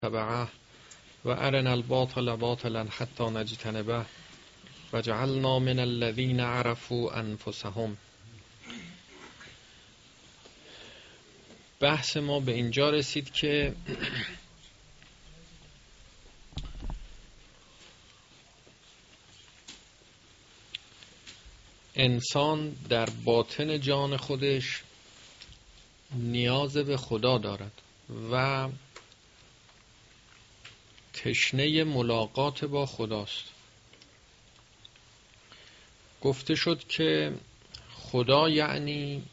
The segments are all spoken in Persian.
تبعه و ارنا الباطل باطلا حتی نجتنبه و جعلنا من الذین عرفوا انفسهم. بحث ما به اینجا رسید که انسان در باطن جان خودش نیاز به خدا دارد و تشنه ملاقات با خداست. گفته شد که خدا یعنی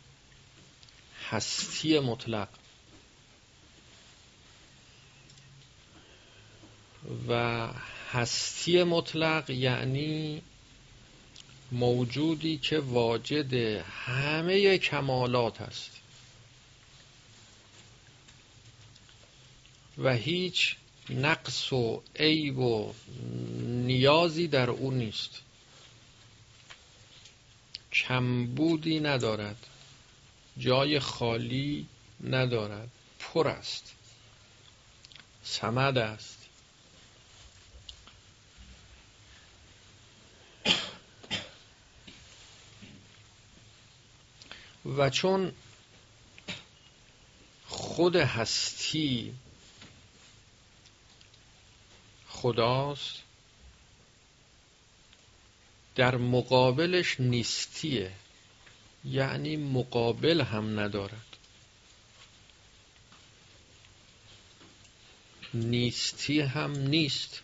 هستی مطلق و هستی مطلق یعنی موجودی که واجد همه کمالات است و هیچ نقص و عیب و نیازی در او نیست، کمبودی ندارد، جای خالی ندارد، پر است، صمد است. و چون خود هستی خداست، در مقابلش نیستیه، یعنی مقابل هم ندارد. نیستی هم نیست،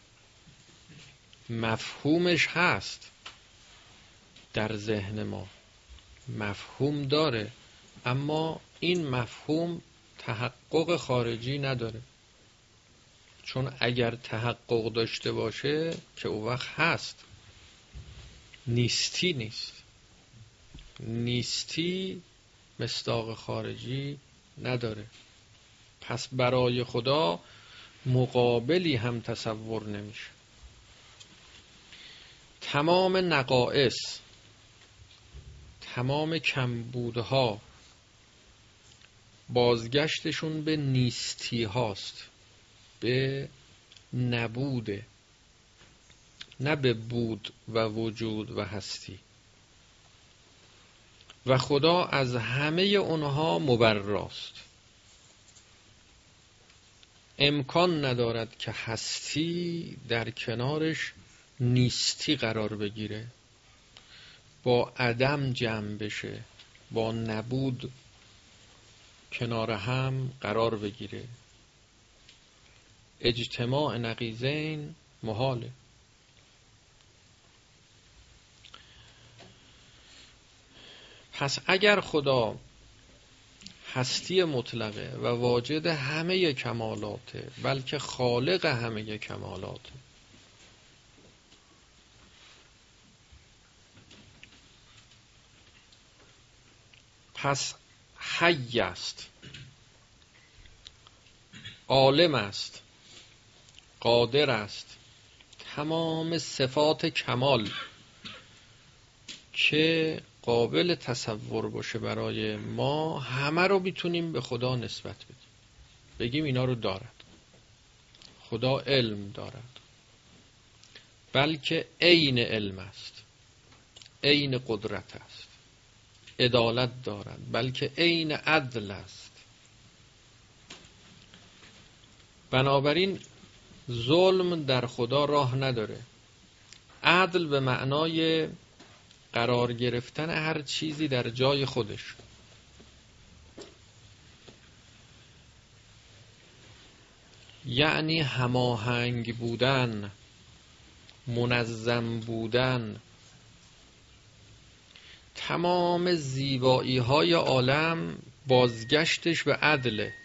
مفهومش هست، در ذهن ما مفهوم داره، اما این مفهوم تحقق خارجی نداره، چون اگر تحقق داشته باشه که او وقت هست. نیستی نیست، نیستی مصداق خارجی نداره. پس برای خدا مقابلی هم تصور نمیشه. تمام نقائص، تمام کمبودها بازگشتشون به نیستی هاست، به نبوده، نه به بود و وجود و هستی. و خدا از همه اونها مبراست. امکان ندارد که هستی در کنارش نیستی قرار بگیره، با عدم جمع بشه، با نبود کنار هم قرار بگیره. اجتماع نقیضین محاله. پس اگر خدا هستی مطلقه و واجد همه کمالاته، بلکه خالق همه کمالاته، پس حی است، عالم است، قادر است. تمام صفات کمال که قابل تصور باشه برای ما، همه رو میتونیم به خدا نسبت بدیم، بگیم اینا رو دارد. خدا علم دارد، بلکه عین علم است، عین قدرت است. عدالت دارد، بلکه عین عدل است. بنابراین ظلم در خدا راه نداره. عدل به معنای قرار گرفتن هر چیزی در جای خودش. یعنی هماهنگ بودن، منظم بودن. تمام زیبایی های عالم بازگشتش به عدله.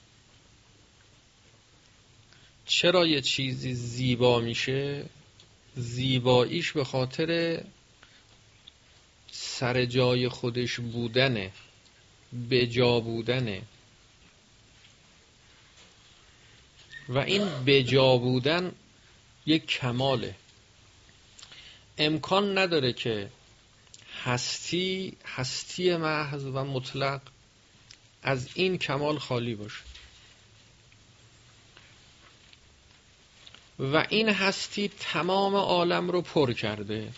چرا یه چیزی زیبا میشه؟ زیباییش به خاطر سر جای خودش بودنه، به جا بودنه. و این به جا بودن یک کماله. امکان نداره که هستی محض و مطلق از این کمال خالی باشه. و این هستی تمام عالم رو پر کرده.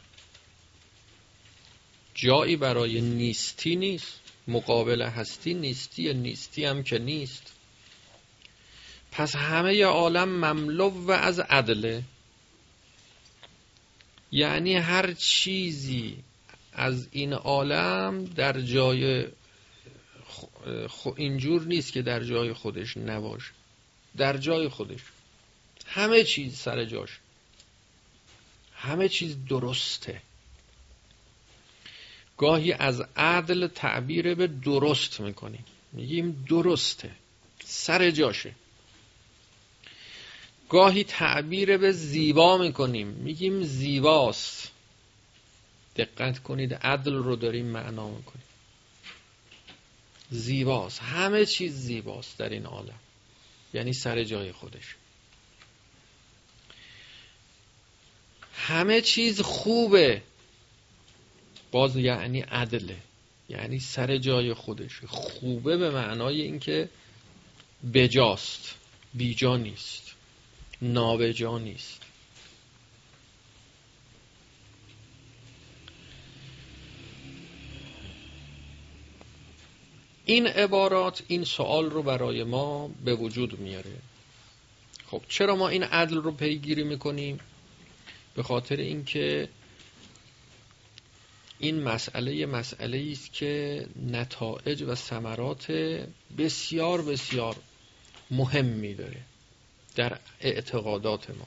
جایی برای نیستی نیست. مقابل هستی نیستی، نیستی هم که نیست. پس همه عالم مملو و از عدله، یعنی هر چیزی از این عالم در جای اینجور نیست که در جای خودش نباشه، در جای خودش همه چیز سر جاش، همه چیز درسته. گاهی از عدل تعبیر به درست میکنیم، میگیم درسته، سر جاشه. گاهی تعبیر به زیبا میکنیم، میگیم زیباست. دقت کنید، عدل رو داریم معنا میکنیم. زیباست، همه چیز زیباست در این عالم، یعنی سر جای خودش. همه چیز خوبه، باز یعنی عدله، یعنی سر جای خودش. خوبه به معنای اینکه بجاست، بیجا نیست، نابجا نیست. این عبارات این سوال رو برای ما به وجود میاره. خب چرا ما این عدل رو پیگیری میکنیم؟ به خاطر اینکه این مسئله است که نتایج و ثمرات بسیار بسیار مهمی داره در اعتقادات ما.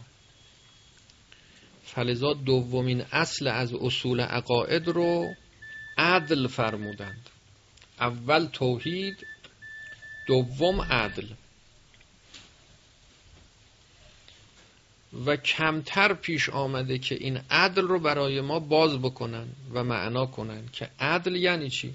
فلذا دومین اصل از اصول عقاید رو عدل فرمودند. اول توحید، دوم عدل. و کمتر پیش آمده که این عدل رو برای ما باز بکنن و معنا کنن که عدل یعنی چی؟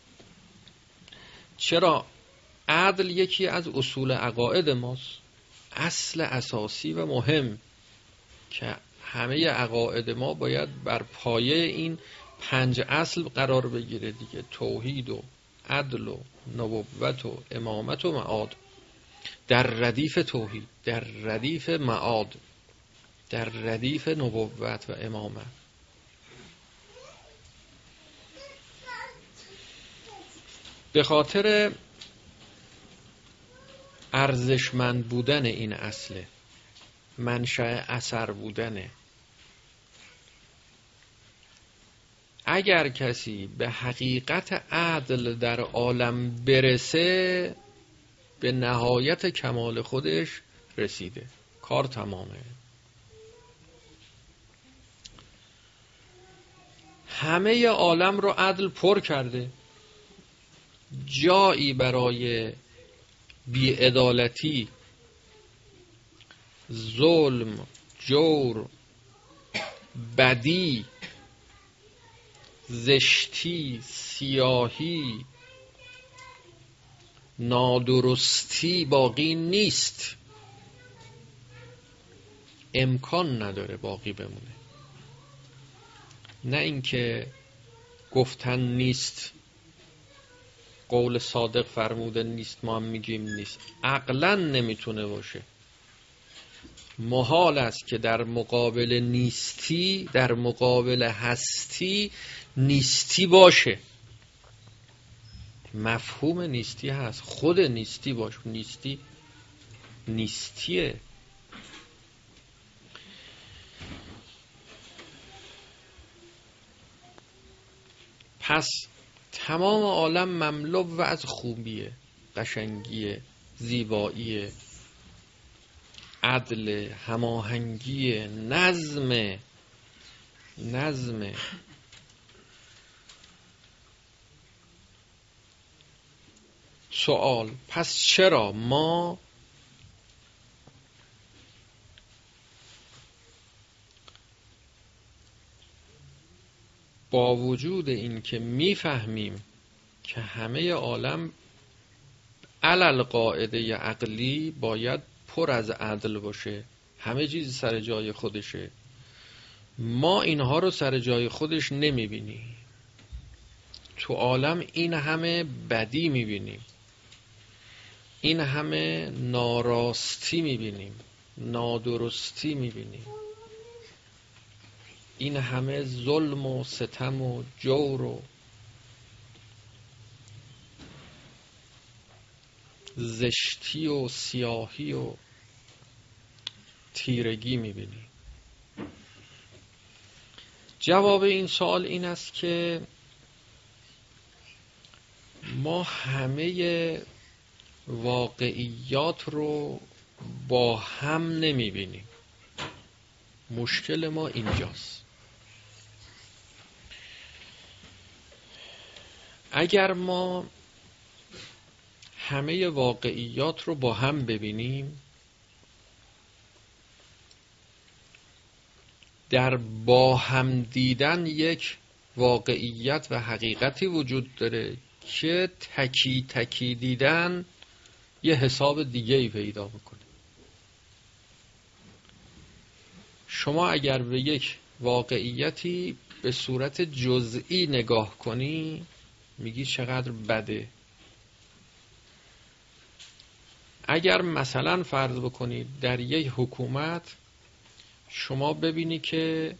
چرا عدل یکی از اصول عقاید ماست، اصل اساسی و مهم که همه عقاید ما باید بر پایه این 5 اصل قرار بگیره دیگه. توحید و عدل و نبوت و امامت و معاد، در ردیف توحید، در ردیف معاد، در ردیف نبوت و امامت. به خاطر ارزشمند بودن این اصله، منشأ اثر بودنه. اگر کسی به حقیقت عدل در عالم برسه، به نهایت کمال خودش رسیده، کار تمامه. همه عالم رو عدل پر کرده. جایی برای بی‌عدالتی، ظلم، جور، بدی، زشتی، سیاهی، نادرستی باقی نیست. امکان نداره باقی بمونه. نه اینکه گفتن نیست، قول صادق فرموده نیست، ما هم میگیم نیست. عقلاً نمیتونه باشه. محال است که در مقابل نیستی، در مقابل هستی، نیستی باشه. مفهوم نیستی هست، خود نیستی باشه. نیستی نیستیه. پس تمام عالم مملو و از خوبیه، قشنگیه، زیباییه، عدل، هماهنگی، نظم. سوال: پس چرا ما با وجود این که میفهمیم که همه عالم علل قاعده عقلی باید پر از عدل باشه، همه چیز سر جای خودشه، ما اینها رو سر جای خودش نمیبینیم؟ تو عالم این همه بدی میبینیم، این همه ناراستی میبینیم، نادرستی میبینیم، این همه ظلم و ستم و جور و زشتی و سیاهی و تیرگی میبینیم. جواب این سوال این است که ما همه واقعیات رو با هم نمیبینیم. مشکل ما اینجاست. اگر ما همه واقعیات رو با هم ببینیم، در با هم دیدن یک واقعیت و حقیقتی وجود داره که تکی تکی دیدن یه حساب دیگه ای پیدا میکنه. شما اگر به یک واقعیتی به صورت جزئی نگاه کنی میگی چقدر بده. اگر مثلا فرض بکنید در یک حکومت شما ببینی که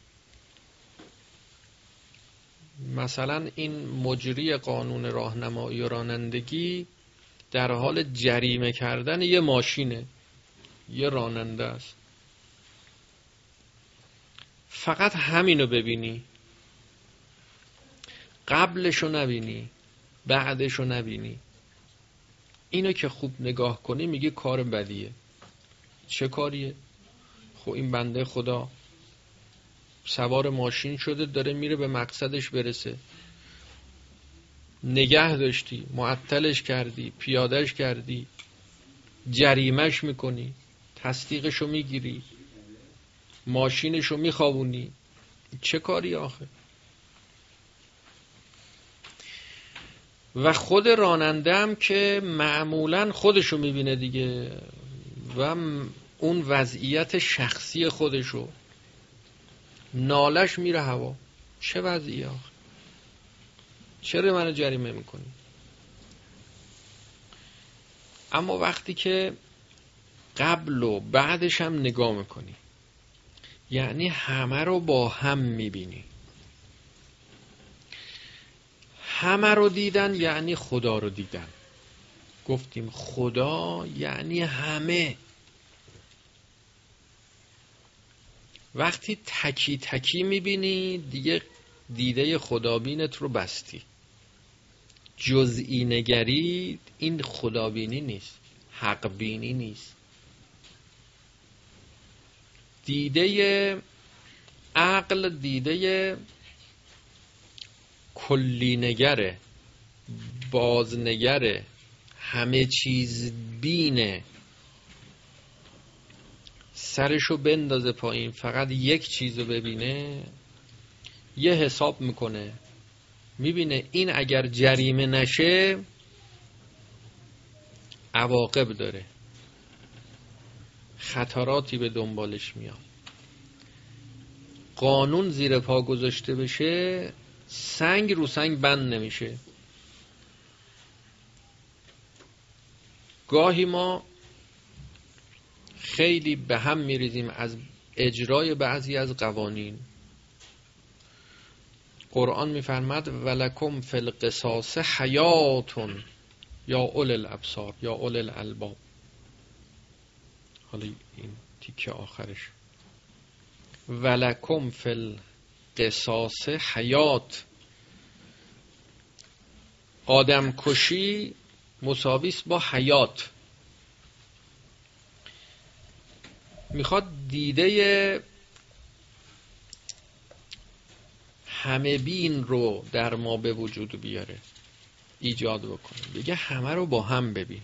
مثلا این مجری قانون راهنمایی و رانندگی در حال جریمه کردن یه ماشینه، یه راننده است، فقط همینو ببینی، قبلشو نبینی، بعدشو نبینی، اینو که خوب نگاه کنی میگی کار بدیه. چه کاریه؟ خب این بنده خدا سوار ماشین شده داره میره به مقصدش برسه، نگه داشتی، معطلش کردی، پیادهش کردی، جریمش میکنی، تصدیقشو میگیری، ماشینشو میخوابونی. چه کاری آخه؟ و خود راننده هم که معمولا خودشو میبینه دیگه و اون وضعیت شخصی خودشو، نالش میره هوا. چه وضعیه آخه؟ چرا منو جریمه میکنی؟ اما وقتی که قبل و بعدش هم نگاه میکنی، یعنی همه رو با هم میبینی. همه رو دیدن یعنی خدا رو دیدن. گفتیم خدا یعنی همه. وقتی تکی تکی میبینی دیگه دیده خدابینت رو بستی. جزئی نگری این خدابینی نیست، حق بینی نیست. دیده عقل دیده کلی نگره، بازنگره، همه چیز بینه. سرشو بندازه پایین فقط یک چیزو ببینه، یه حساب میکنه، میبینه این اگر جریمه نشه عواقب داره، خطراتی به دنبالش میاد. قانون زیر پا گذاشته بشه سنگ رو سنگ بند نمیشه. گاهی ما خیلی به هم میریزیم از اجرای بعضی از قوانین. قرآن میفرماد ولکم فی القصاص حیات یا اولی الابصار یا اولی الالباب. حالا این تیکه آخرش ولکم فی القصاص حیات. آدم کشی مساویس با حیات. میخواد دیده همه بین رو در ما به وجود بیاره، ایجاد بکنه، بگه همه رو با هم ببین.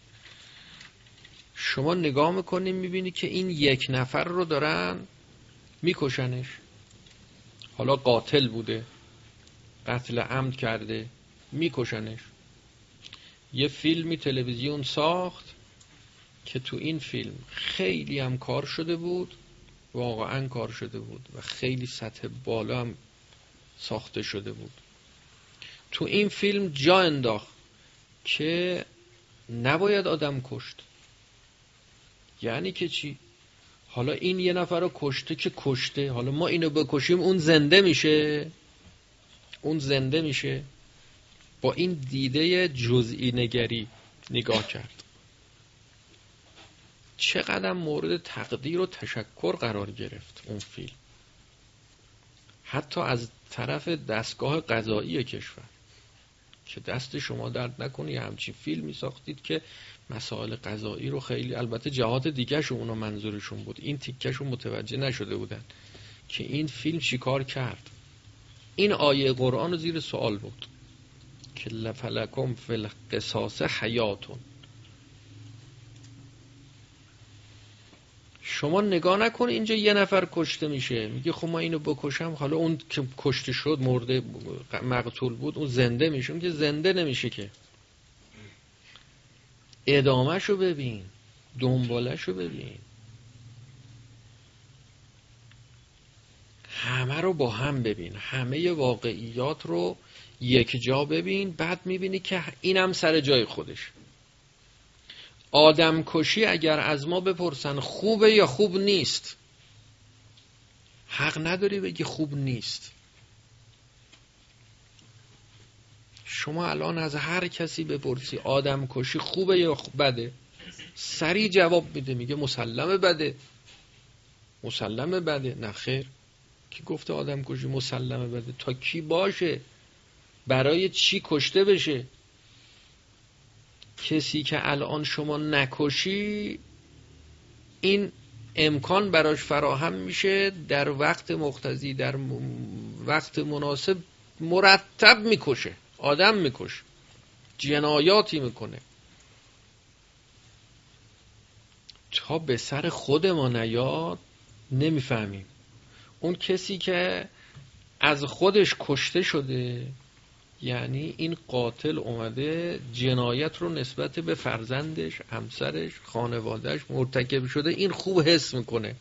شما نگاه میکنی میبینی که این یک نفر رو دارن میکشنش، حالا قاتل بوده، قتل عمد کرده، میکشنش. یه فیلمی تلویزیون ساخت که تو این فیلم خیلی هم کار شده بود، واقعا کار شده بود و خیلی سطح بالا هم ساخته شده بود. تو این فیلم جا انداخت که نباید آدم کشت، یعنی که چی؟ حالا این یه نفر رو کشته که کشته، حالا ما اینو بکشیم اون زنده میشه؟ اون زنده میشه؟ با این دیده جزئی نگری نگاه کرد. چقدر مورد تقدیر و تشکر قرار گرفت اون فیلم، حتی از طرف دستگاه قضایی کشور، که دست شما درد نکنه یه همچین فیلمی ساختید که مسائل قضایی رو خیلی، البته جهات دیگه شون اونا منظورشون بود، این تیکشون متوجه نشده بودن که این فیلم چیکار کرد. این آیه قرآن رو زیر سوال بود که لفلکم فی القصاص حیاتون. شما نگاه نکن اینجا یه نفر کشته میشه میگه خب ما اینو بکشم، حالا اون که کشته شد مرده مقتول بود اون زنده میشه؟ اون که زنده نمیشه که. ادامهشو ببین، دنبالشو ببین، همه رو با هم ببین، همه واقعیات رو یک جا ببین، بعد میبینی که اینم سر جای خودش. آدم کشی اگر از ما بپرسن خوبه یا خوب نیست، حق نداری بگی خوب نیست. شما الان از هر کسی بپرسی آدم کشی خوبه یا بده، سریع جواب میده، میگه مسلمه بده، مسلمه بده. نه خیر، کی گفته آدم کشی مسلمه بده؟ تا کی باشه؟ برای چی کشته بشه؟ کسی که الان شما نکشی این امکان براش فراهم میشه در وقت مقتضی، در وقت مناسب مرتب میکشه، آدم میکشه، جنایاتی میکنه. تا به سر خود ما نیاد نمیفهمیم. اون کسی که از خودش کشته شده، یعنی این قاتل اومده جنایت رو نسبت به فرزندش، همسرش، خانوادهش مرتکب شده، این خوب حس میکنه،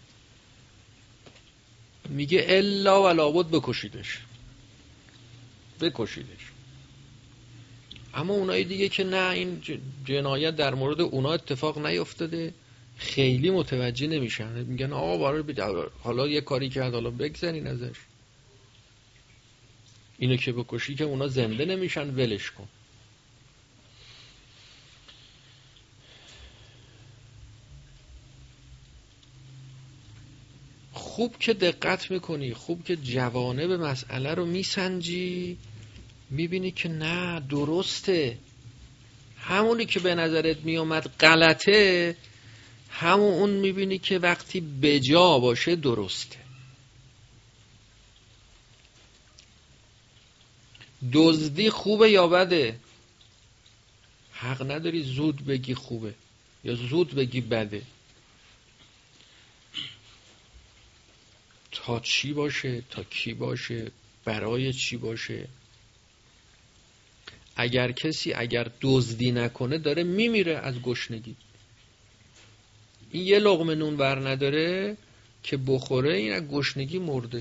میگه الا و لابد بکشیدش، بکشیدش. اما اونایی دیگه که نه، این جنایت در مورد اونا اتفاق نیفتاده، خیلی متوجه نمیشن، میگن آقا برای حالا یه کاری کرد حالا بگذارین ازش، اینو که بکشی که اونا زنده نمیشن، ولش کن. خوب که دقت میکنی، خوب که جوانب مسئله رو میسنجی، میبینی که نه درسته، همونی که به نظرت میومد غلطه، همون اون میبینی که وقتی بجا باشه درسته. دزدی خوبه یا بده؟ حق نداری زود بگی خوبه یا زود بگی بده. تا چی باشه، تا کی باشه، برای چی باشه. اگر کسی دزدی نکنه داره میمیره از گشنگی، این یه لقمه نون بر نداره که بخوره، این از گشنگی مرده.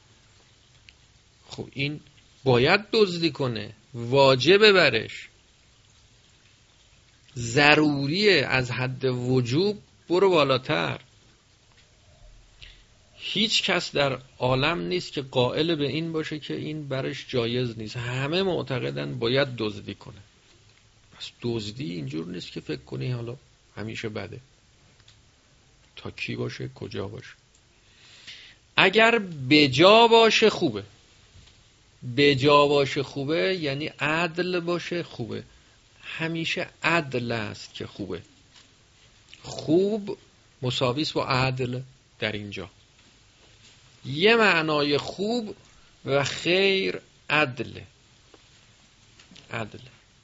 خب این باید دزدی کنه، واجبه برش، ضروریه، از حد وجوب برو بالاتر. هیچ کس در عالم نیست که قائل به این باشه که این برش جایز نیست، همه معتقدن باید دزدی کنه. پس دزدی اینجور نیست که فکر کنی حالا همیشه بده، تا کی باشه، کجا باشه. اگر بجا باشه خوبه، بجا باشه خوبه یعنی عدل باشه خوبه، همیشه عدل است که خوبه. خوب مساویس با عدل در اینجا. یه معنای خوب و خیر عدله، عدل.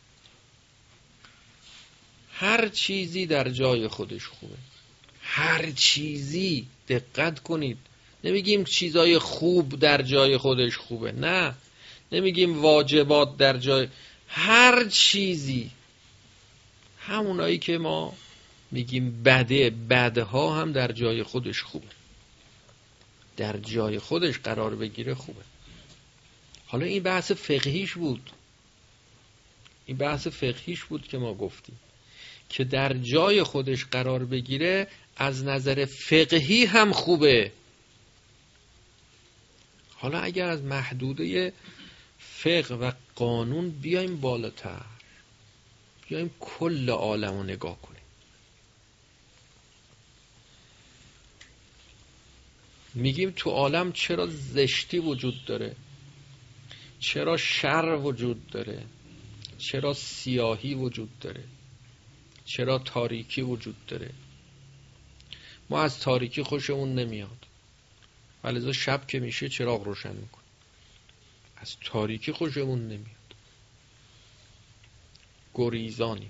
هر چیزی در جای خودش خوبه، هر چیزی. دقت کنید، نمیگیم چیزای خوب در جای خودش خوبه، نه، نمیگیم واجبات در جای، هر چیزی. همونایی که ما میگیم بده، بدها هم در جای خودش خوبه، در جای خودش قرار بگیره خوبه. حالا این بحث فقهیش بود، این بحث فقهیش بود که ما گفتیم که در جای خودش قرار بگیره از نظر فقهی هم خوبه. حالا اگر از محدوده فقه و قانون بیایم بالاتر، بیایم کل عالم رو نگاه کنیم، میگیم تو عالم چرا زشتی وجود داره، چرا شر وجود داره، چرا سیاهی وجود داره، چرا تاریکی وجود داره. ما از تاریکی خوشمون نمیاد، ولذا شب که میشه چراغ روشن میکنه. از تاریکی خوشمون نمیاد، گریزانیم.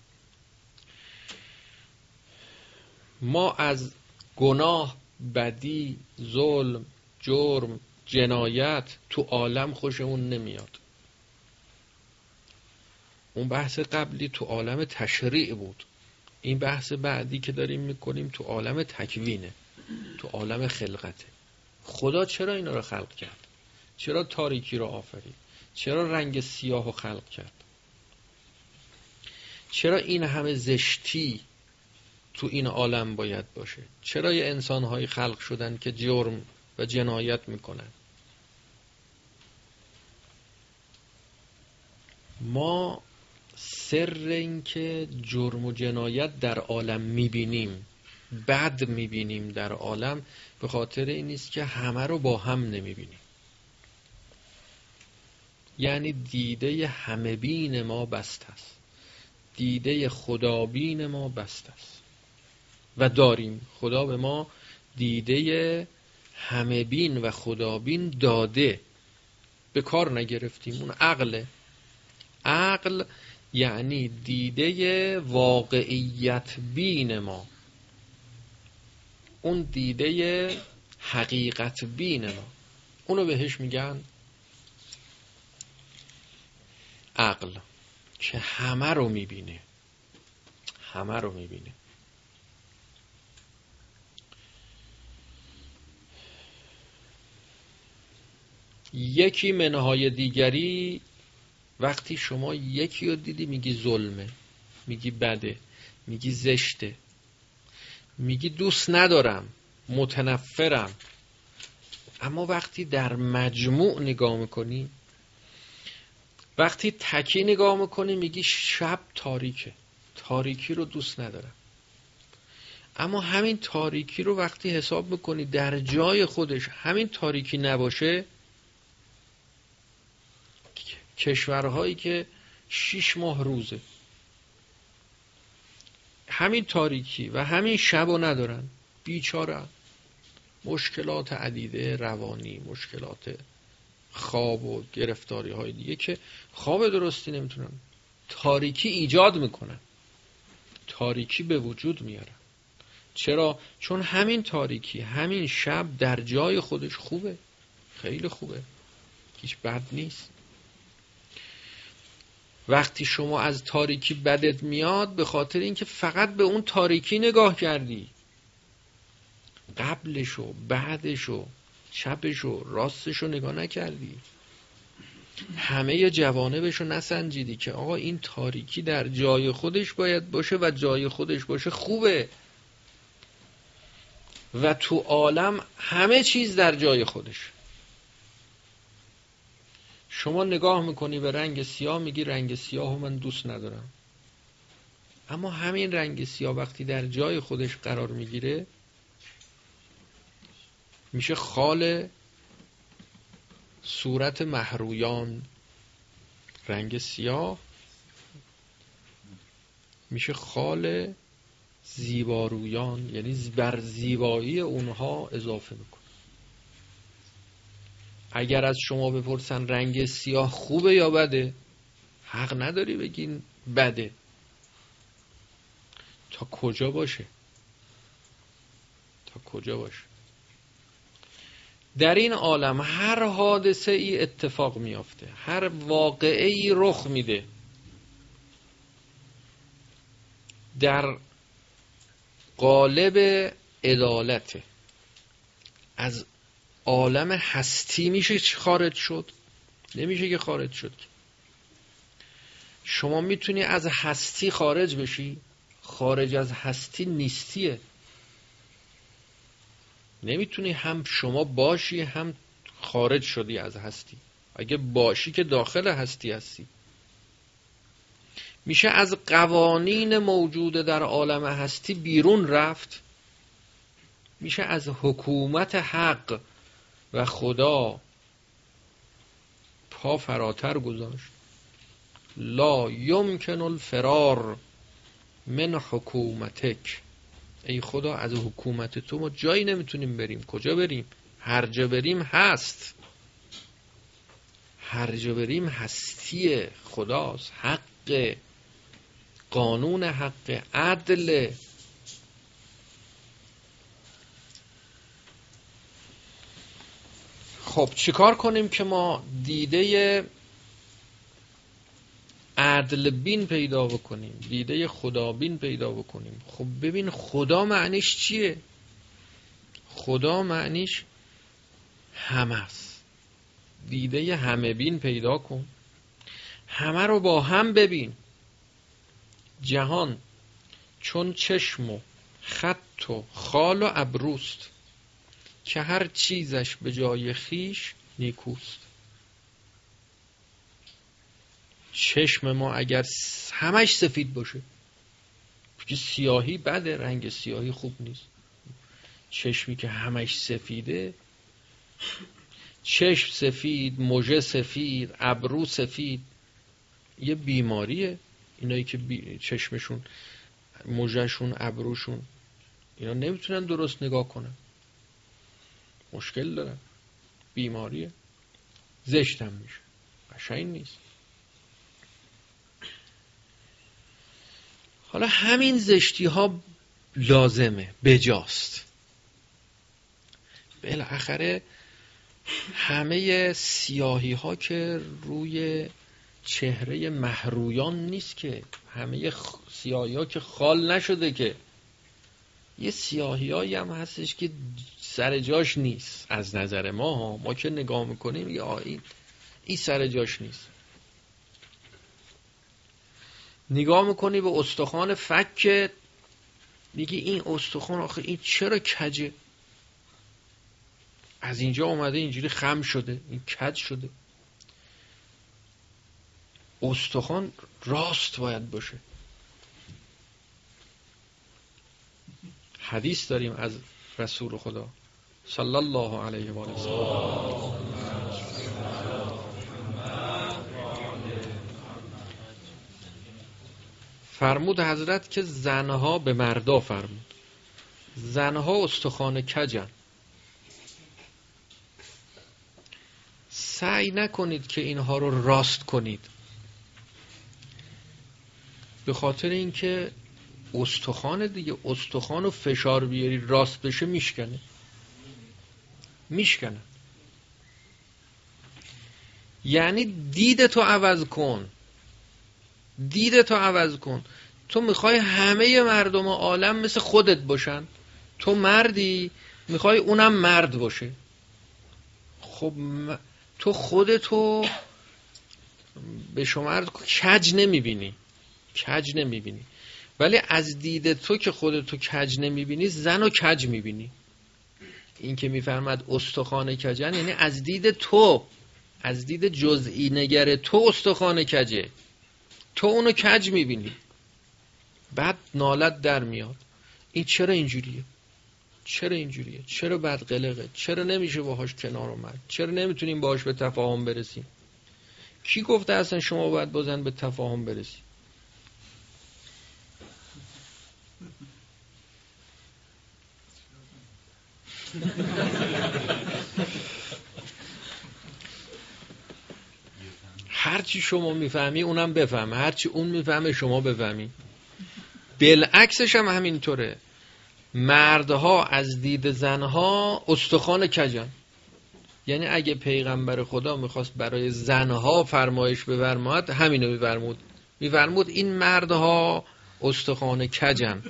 ما از گناه، بدی، ظلم، جرم، جنایت تو عالم خوشمون نمیاد. اون بحث قبلی تو عالم تشریع بود، این بحث بعدی که داریم میکنیم تو عالم تکوینه، تو عالم خلقته. خدا چرا اینا رو خلق کرد؟ چرا تاریکی رو آفرید؟ چرا رنگ سیاه رو خلق کرد؟ چرا این همه زشتی تو این عالم باید باشه؟ چرا یه انسان‌هایی خلق شدن که جرم و جنایت میکنن؟ ما سر این که جرم و جنایت در عالم میبینیم، بد میبینیم در عالم، به خاطر این نیست که همه رو با هم نمیبینیم. یعنی دیده همه بین ما بسته است، دیده خدابین ما بسته است و داریم. خدا به ما دیده همه بین و خدابین داده، به کار نگرفتیم. اون عقله. عقل یعنی دیده واقعیت بین ما، اون دیده حقیقت بین ما، اونو بهش میگن عقل، که همه رو میبینه، همه رو میبینه. یکی منهای دیگری، وقتی شما یکی رو دیدی میگی ظلمه، میگی بده، میگی زشته، میگی دوست ندارم، متنفرم. اما وقتی در مجموع نگاه میکنی، وقتی تکی نگاه میکنی، میگی شب تاریکه، تاریکی رو دوست ندارم. اما همین تاریکی رو وقتی حساب میکنی در جای خودش همین تاریکی نباشه، کشورهایی که 6 ماه روزه همین تاریکی و همین شب رو ندارن، بیچاره، مشکلات عدیده روانی، مشکلات خواب و گرفتاری های دیگه که خواب درستی نمیتونن، تاریکی ایجاد میکنن، تاریکی به وجود میارن. چرا؟ چون همین تاریکی، همین شب در جای خودش خوبه، خیلی خوبه، هیچ بد نیست. وقتی شما از تاریکی بدت میاد، به خاطر اینکه فقط به اون تاریکی نگاه کردی، قبلشو، بعدشو، چپشو، راستشو نگاه نکردی، همه جوانبشو نسنجیدی که آقا این تاریکی در جای خودش باید باشه و جای خودش باشه خوبه، و تو عالم همه چیز در جای خودش. شما نگاه میکنی به رنگ سیاه، میگی رنگ سیاهو من دوست ندارم. اما همین رنگ سیاه وقتی در جای خودش قرار میگیره، میشه خال صورت مهرویان. رنگ سیاه میشه خال زیبارویان، یعنی بر زیبایی اونها اضافه میکنه. اگر از شما بپرسن رنگ سیاه خوبه یا بده، حق نداری بگین بده. تا کجا باشه؟ تا کجا باشه؟ در این عالم هر حادثه ای اتفاق میافته، هر واقعه ای رخ میده، در قالب عدالته. از عالم هستی میشه خارج شد؟ نمیشه که خارج شد. شما میتونی از هستی خارج بشی؟ خارج از هستی نیستیه. نمیتونی هم شما باشی هم خارج شدی از هستی. اگه باشی که داخل هستی هستی. میشه از قوانین موجود در عالم هستی بیرون رفت، میشه از حکومت حق و خدا پا فراتر گذاشت. لا یمکن الفرار من حکومتک. ای خدا از حکومت تو ما جایی نمیتونیم بریم. کجا بریم؟ هر جا بریم هست، هر جا بریم هستی خداست، حق، قانون حق، عدل. خب چیکار کنیم که ما دیده عدل بین پیدا بکنیم، دیده خدا بین پیدا بکنیم؟ خب ببین خدا معنیش چیه؟ خدا معنیش همه است. دیده همه بین پیدا کن، همه رو با هم ببین. جهان چون چشم و خط و خال و ابروست، که هر چیزش به جای خیش نیکوست. چشم ما اگر همش سفید باشه، که سیاهی بده، رنگ سیاهی خوب نیست. چشمی که همش سفیده، چشم سفید، مژه سفید، ابرو سفید، یه بیماریه. اینایی که چشمشون، مژهشون، ابروشون، اینا نمیتونن درست نگاه کنن، مشکل دارن، بیماریه، زشت هم میشه، قشنگ نیست. حالا همین زشتی ها لازمه، بجاست. بالاخره همه سیاهی ها که روی چهره مهرویان نیست که، همه سیاهی ها که خال نشده که، یه سیاهی هایی هم هستش که سر جاش نیست. از نظر ما که نگاه میکنیم یا این سر جاش نیست. نگاه میکنی به استخوان فک، میگی این استخوان آخه این چرا کجه؟ از اینجا اومده اینجوری خم شده، این کج شده. استخوان راست باید باشه. حدیث داریم از رسول خدا صلی الله علیه و آله. فرمود حضرت که زنها به مردا فرمود، زنها استخوان کجن. سعی نکنید که اینها رو راست کنید، به خاطر اینکه استخوان دیگه، استخوان رو فشار بیاری راست بشه میشکنه. یعنی دیدتو عوض کن، دیدتو عوض کن. تو میخوای همه مردم عالم مثل خودت باشن، تو مردی میخوای اونم مرد باشه. خب تو خودتو به شما کج نمیبینی، ولی از دید تو که خودتو کج نمیبینی، زن و کج میبینی. این که میفرماد استخوان کجن، یعنی از دید تو، از دید جزئی نگر تو استخوان کجه، تو اونو کج میبینی. بعد نالت در میاد، این چرا اینجوریه، چرا بدقلقه، چرا نمیشه باهاش کنار اومد، چرا نمیتونیم باهاش به تفاهم برسیم. کی گفته اصلا شما باید با زن به تفاهم برسی؟ هرچی شما میفهمی اونم بفهمه، هرچی اون میفهمه شما بفهمی. بالعکسش هم همینطوره. مردها از دید زنها استخوان کجن. یعنی اگه پیغمبر خدا میخواست برای زنها فرمایش بفرماد، همینو میفرمود این مردها استخوان کجن.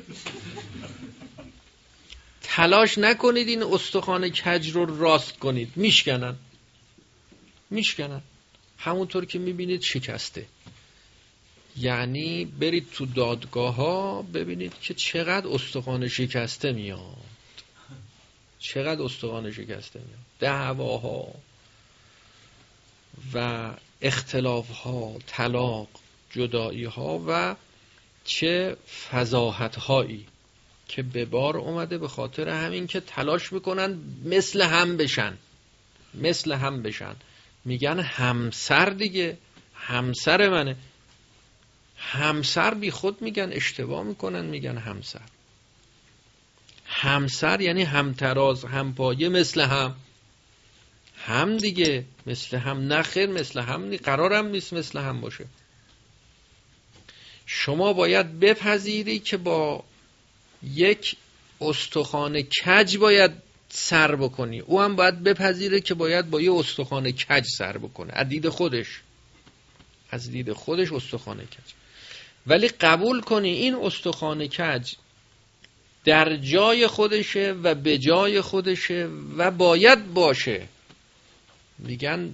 تلاش نکنید این استخوان کج رو راست کنید، میشکنن. همونطور که میبینید شکسته. یعنی برید تو دادگاه ها ببینید که چقدر استخوان شکسته میاد، چقدر استخوان شکسته میاد، دعواها و اختلافها، طلاق، جدایی‌ها و چه فضاحت‌هایی که به بار اومده به خاطر همین که تلاش میکنن مثل هم بشن. میگن همسر دیگه، همسر منه. همسر بی خود میگن، اشتباه میکنن میگن همسر. همسر یعنی همتراز، همپایه، مثل هم دیگه، مثل هم. نخیر، مثل هم قرارم نیست مثل هم باشه. شما باید بپذیری که با یک استخوان کج باید سر بکنی، او هم باید بپذیره که باید با یه استخوان کج سر بکنه، از دید خودش استخوان کج. ولی قبول کنی این استخوان کج در جای خودشه و به جای خودشه و باید باشه. میگن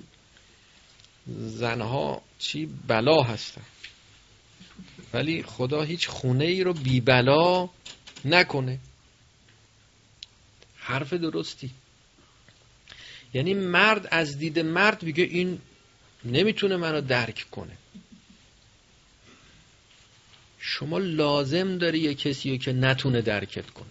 زنها چی بلا هستن، ولی خدا هیچ خونه ای رو بی بلا نکنه. حرف درستی. یعنی مرد از دید مرد میگه این نمیتونه منو درک کنه. شما لازم داری یه کسی که نتونه درکت کنه.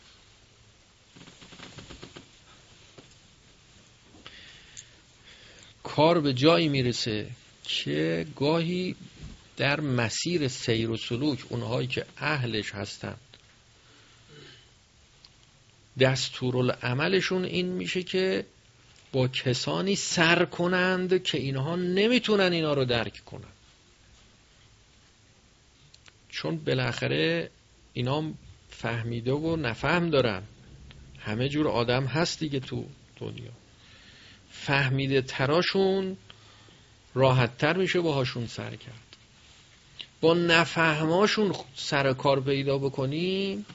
کار به جایی میرسه که گاهی در مسیر سیر و سلوک اونهایی که اهلش هستن دستورالعملشون این میشه که با کسانی سر کنند که اینها نمیتونن اینا رو درک کنن، چون بالاخره اینا فهمیده و نفهم دارن. همه جور آدم هست دیگه تو دنیا. فهمیده تراشون راحت تر میشه باهاشون سر کرد. با نفهماشون سر کار پیدا بکنیم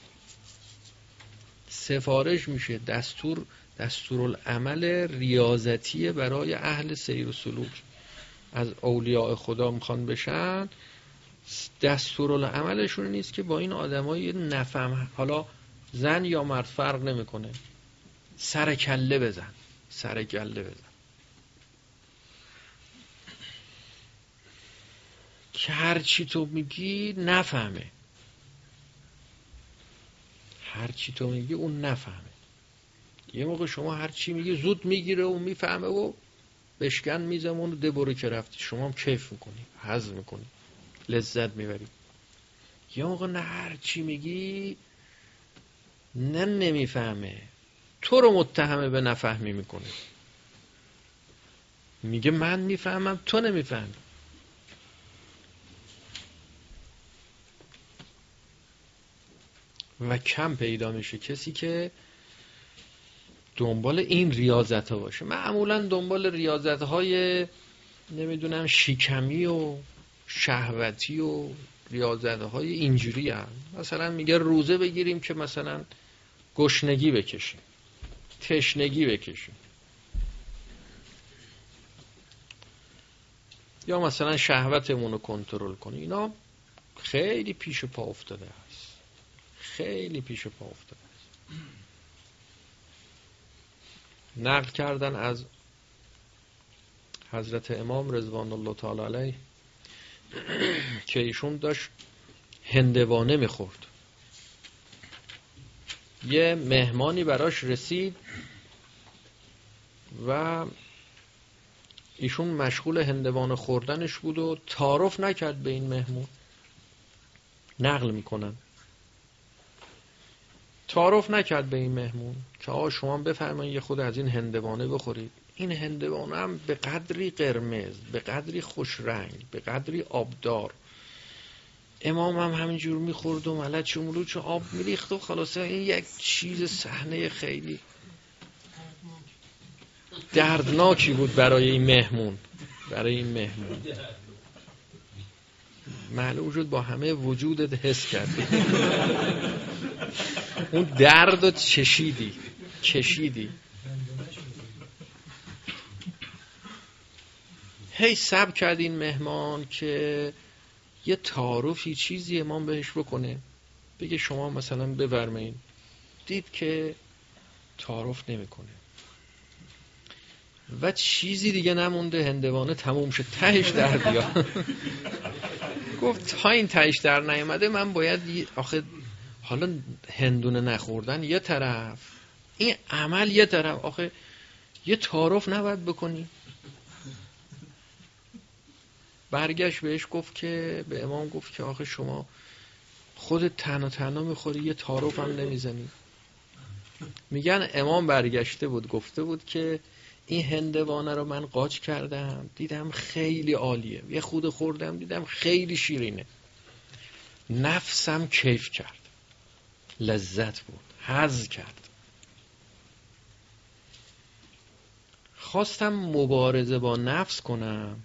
سفارش میشه. دستورالعمل ریاضتیه برای اهل سیر و سلوک. از اولیاء خدا میخوان بشن، دستورالعملشون نیست که با این آدمای نفهم، حالا زن یا مرد فرق نمیکنه، سر کله بزن. که هر چی تو میگی نفهمه، هر چی تو میگی اون نفهمه. یه موقع شما هر چی میگی زود میگیره و میفهمه و بشکن میزمون ده برو که رفتی. شما هم کیف میکنی، هضم میکنی، لذت میبری. یه موقع نه، هر چی میگی نه نمیفهمه، تو رو متهمه به نفهمی میکنه. میگه من میفهمم تو نمیفهمی. و کم پیدا میشه کسی که دنبال این ریاضت ها باشه. معمولا دنبال ریاضت های نمیدونم شیکمی و شهوتی و ریاضت های اینجوری هم. مثلا میگه روزه بگیریم که مثلا گشنگی بکشیم، تشنگی بکشیم، یا مثلا شهوتمون رو کنترل کنیم. اینا خیلی پیش پا افتاده است، خیلی پیش پا افتاده است. نقل کردن از حضرت امام رضوان الله تعالی علیه که ایشون داشت هندوانه میخورد. یه مهمانی براش رسید و ایشون مشغول هندوانه خوردنش بود و تعارف نکرد به این مهمون. نقل میکنن تعارف نکرد به این مهمون که آقا شما بفرمایید یه خود از این هندوانه بخورید. این هندوانه هم به قدری قرمز، به قدری خوش رنگ، به قدری آبدار. امام هم همینجور میخورد و ملچ چمولوچ آب میریخت و خلاصه این یک چیز صحنه خیلی دردناکی بود برای این مهمون. معلوم شد با همه وجودت حس کردی اون درد رو چشیدی. هی صبر کرد این مهمان که یه تعارفی چیزی امام بهش بکنه، بگه شما مثلا بفرمایید. دید که تعارف نمیکنه و چیزی دیگه نمونده هندوانه تموم شد، تهش در بیاد. گفت تا این تهش در نیامده من باید آخه حالا هندونه نخوردن یه طرف، این عمل یه طرف، آخه یه تعارف نباید بکنی. برگشت بهش گفت که به امام گفت که آخه شما خودت تنها میخوری یه تعارف هم نمیزنی. میگن امام برگشته بود گفته بود که این هندوانه رو من قاچ کردم دیدم خیلی عالیه، یه خود خوردم دیدم خیلی شیرینه، نفسم کیف کرد، لذت بود، حظ کرد. خواستم مبارزه با نفس کنم،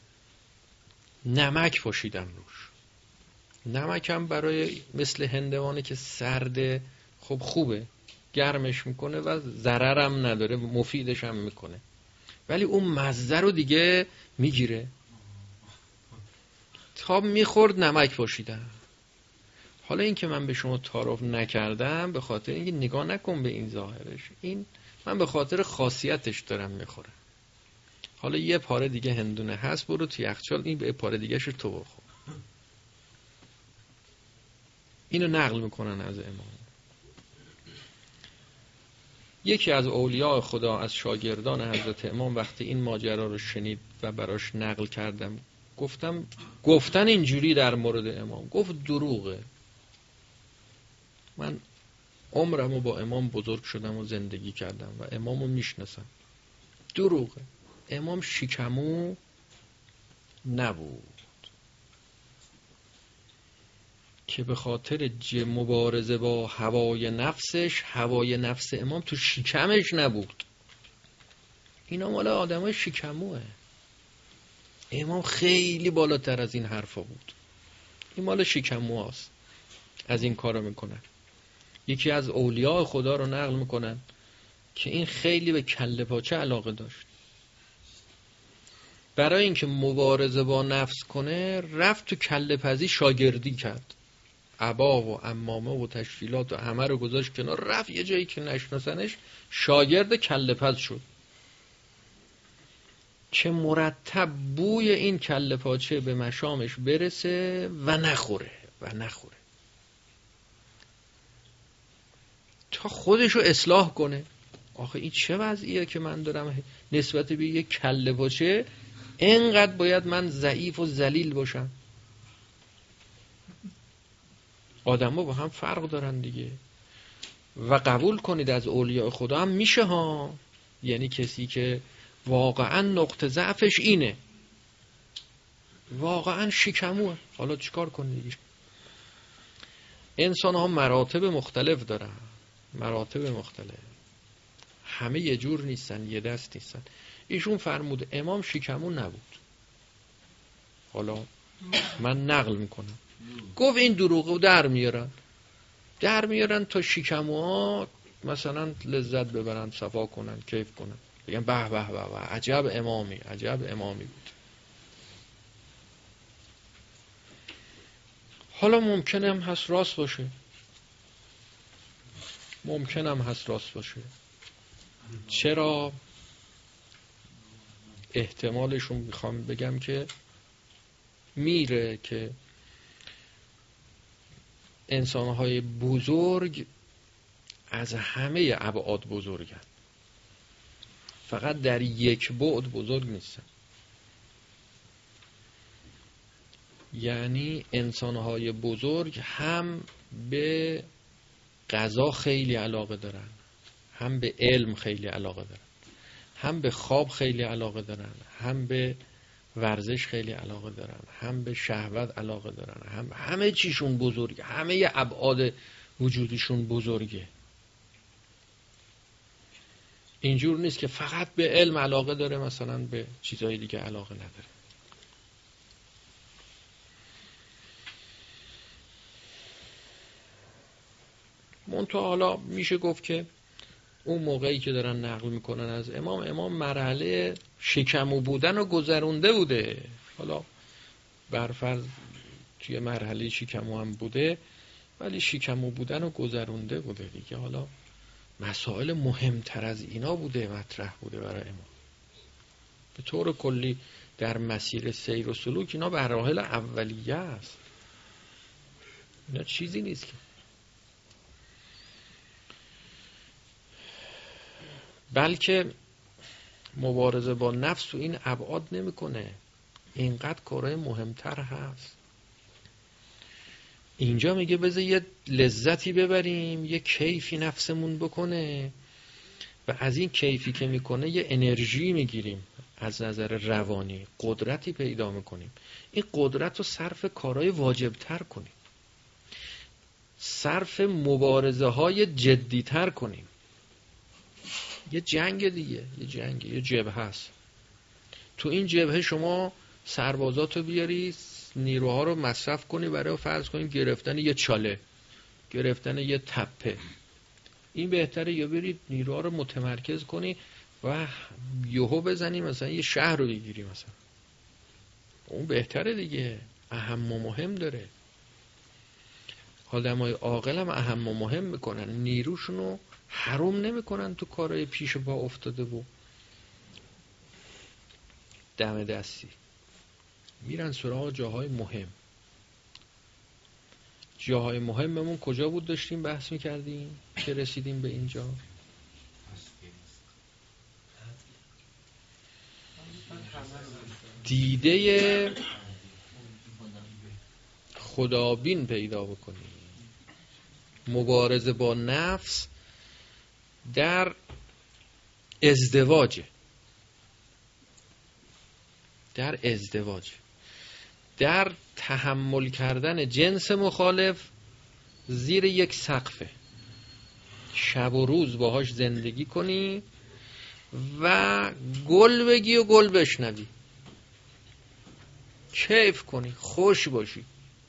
نمک پاشیدم روش. نمکم برای مثل هندوانه که سرده خب خوبه، گرمش میکنه و ضررم نداره، مفیدش هم میکنه، ولی اون مزه رو دیگه میگیره. تا میخورد نمک پاشیدم. حالا این که من به شما تعارف نکردم به خاطر اینکه نگاه نکن به این ظاهرش، این من به خاطر خاصیتش دارم میخورم. حالا یه پاره دیگه هندونه هست، برو تو یخچال این به پاره دیگه شو تو بخور. اینو نقل میکنن از امام. یکی از اولیاء خدا از شاگردان حضرت امام وقتی این ماجرا رو شنید و براش نقل کردم، گفتن اینجوری در مورد امام، گفت دروغه، من عمرمو با امام بزرگ شدم و زندگی کردم و امامو میشناسم، دروغه، امام شیکمو نبود که به خاطر مبارزه با هوای نفسش، هوای نفس امام تو شکمش نبود. اینا مال آدمای شکموه. امام خیلی بالاتر از این حرفا بود. این مال شکمو هست، از این کارو میکنن. یکی از اولیاء خدا رو نقل میکنن که این خیلی به کله پاچه علاقه داشت. برای اینکه مبارزه با نفس کنه رفت تو کله پزی شاگردی کرد، عبا و عمامه و تشکیلات و همه رو گذاشت کنار، رفت یه جایی که نشناسنش شاگرد کله پز شد که مرتب بوی این کله پاچه به مشامش برسه و نخوره تا خودشو اصلاح کنه. آخه این چه وضعیه که من دارم نسبت به یک کله پاچه اینقدر باید من ضعیف و ذلیل باشم؟ آدم‌ها با هم فرق دارن دیگه. و قبول کنید از اولیاء خدا هم میشه ها، یعنی کسی که واقعا نقطه ضعفش اینه، واقعا شکموه، حالا چیکار کنید؟ انسان ها مراتب مختلف دارن، مراتب مختلف، همه یه جور نیستن، یه دست نیستن. ایشون فرمود امام شکمو نبود. حالا من نقل میکنم، گفت این دروغو در میارن تا شکموها مثلا لذت ببرن، صفا کنن، کیف کنن، بگن به به به به عجب امامی بود. حالا ممکنه هم هست راست باشه، چرا؟ احتمالشون میخوام بگم که میره که انسانهای بزرگ از همه ابعاد بزرگن، فقط در یک بعد بزرگ نیستن. یعنی انسانهای بزرگ هم به غذا خیلی علاقه دارن، هم به علم خیلی علاقه دارن، هم به خواب خیلی علاقه دارن، هم به ورزش خیلی علاقه دارن، هم به شهوت علاقه دارن، همه چیشون بزرگه، همه ابعاد وجودشون بزرگه. اینجور نیست که فقط به علم علاقه داره، مثلا به چیزهای دیگه علاقه نداره. منتها حالا میشه گفت که اون موقعی که دارن نقل میکنن از امام مرحله شکمو بودن رو گذرونده بوده. حالا برفرض توی مرحله شکمو هم بوده، ولی شکمو بودن رو گذرونده بوده دیگه. حالا مسائل مهمتر از اینا بوده مطرح بوده برای ما. به طور کلی در مسیر سیر و سلوک اینا به مراحل اولیه است، اینا چیزی نیست که. بلکه مبارزه با نفس تو این ابعاد نمیکنه، اینقدر کارهای مهمتر هست. اینجا میگه بذار یه لذتی ببریم، یه کیفی نفسمون بکنه و از این کیفی که میکنه یه انرژی میگیریم از نظر روانی، قدرتی پیدا میکنیم. این قدرت رو صرف کارهای واجبتر کنیم، صرف مبارزه های جدیتر کنیم. یه جنگ دیگه، یه جبهه هست. تو این جبهه شما سربازاتو بیاری، نیروها رو مصرف کنی برای فرض کنیم گرفتن یه چاله، گرفتن یه تپه. این بهتره یا برید نیروها رو متمرکز کنی و یهو بزنی مثلا یه شهر رو بگیری مثلا. اون بهتره دیگه، اهم و مهم داره. آدمای عاقل هم اهم و مهم میکنن، نیروشونو حروم نمیکنن تو کارهای پیش پا افتاده و دم دستی، میرن سراغ جاهای مهم. جاهای مهممون کجا بود داشتیم بحث میکردیم که رسیدیم به اینجا؟ دیده خدابین پیدا بکنیم. مبارزه با نفس در ازدواج، در تحمل کردن جنس مخالف زیر یک سقفه، شب و روز باهاش زندگی کنی و گل بگی و گل بشنوی، کیف کنی، خوش باشی.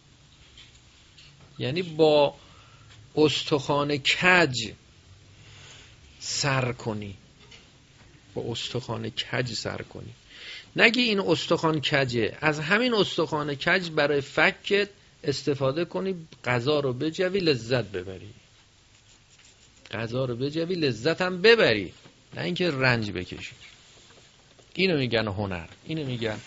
یعنی با استخوان کج سر کنی، نگی این استخوان کجه، از همین استخوان کج برای فکت استفاده کنی، غذا رو بجوی لذت ببری، لذت هم ببری، نه اینکه رنج بکشی. اینو میگن هنر، اینو میگن